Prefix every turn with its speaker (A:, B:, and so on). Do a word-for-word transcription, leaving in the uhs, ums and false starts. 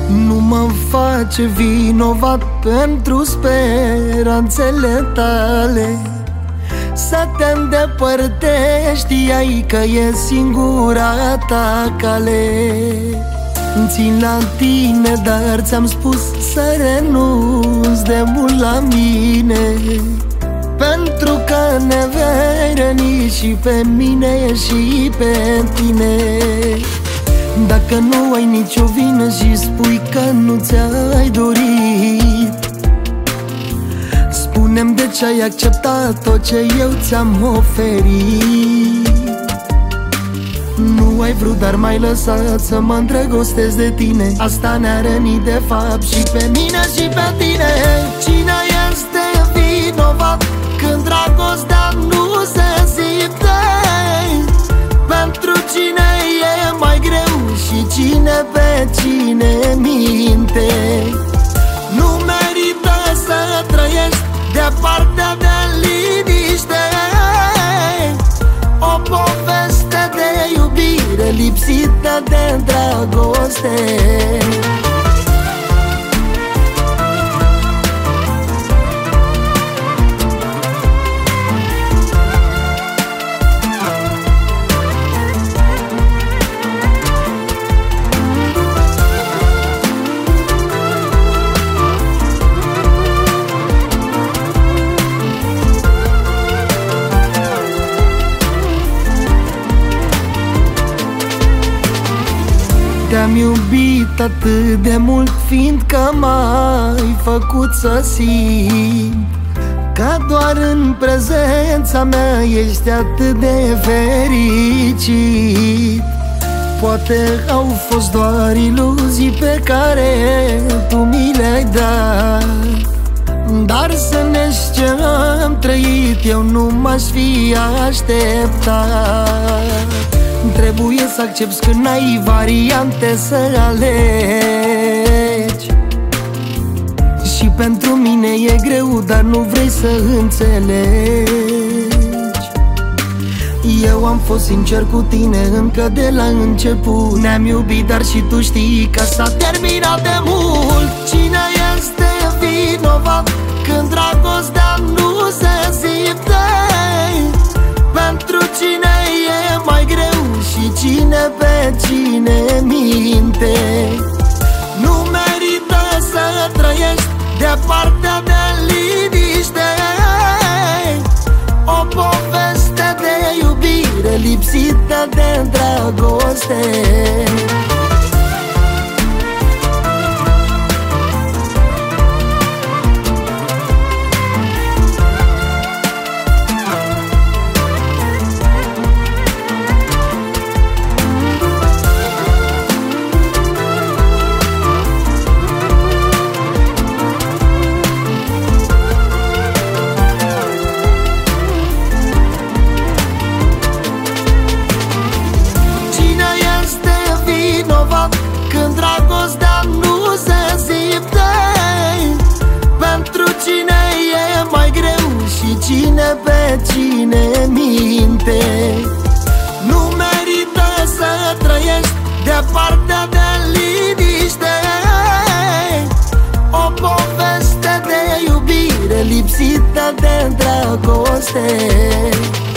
A: Nu mă face vinovat pentru speranțele tale. Să te îndepărtești, știai că e singura ta cale. Țin la tine, dar ți-am spus să renunți de mult la mine, pentru că ne vei răni și pe mine și pe tine. Dacă nu ai nicio vină și spui că nu ți-ai dorit, spune-mi de ce ai acceptat tot ce eu ți-am oferit. Nu ai vrut, dar m-ai lăsat să mă îndrăgostesc de tine. Asta ne-a rănit de fapt și pe mine și pe tine. Cine este vinovat când dragostea nu se simte? Pentru cine e mai greu și cine pe cine minte? Nu merită să trăiești departe de liniște, o poveste de iubire lipsită de dragoste. Te-am iubit atât de mult, fiindcă m-ai făcut să simt că doar în prezența mea ești atât de fericit. Poate au fost doar iluzii pe care tu mi le-ai dat, dar să nești ce am trăit eu nu m-aș fi așteptat. Trebuie să accepti că n-ai variante să alegi, și pentru mine e greu, dar nu vrei să înțelegi. Eu am fost sincer cu tine încă de la început. Ne-am iubit, dar și tu știi că s-a terminat de mult. Cine este vinovat când dragostea nu se simte? Pentru cine e mai greu și cine pe cine minte? Nu merită să trăiești departe de liniște, o poveste de iubire lipsită de dragoste. Când dragostea nu se simte? Pentru cine e mai greu și cine pe cine minte? Nu merită să trăiești departe de liniște, o poveste de iubire lipsită de dragoste.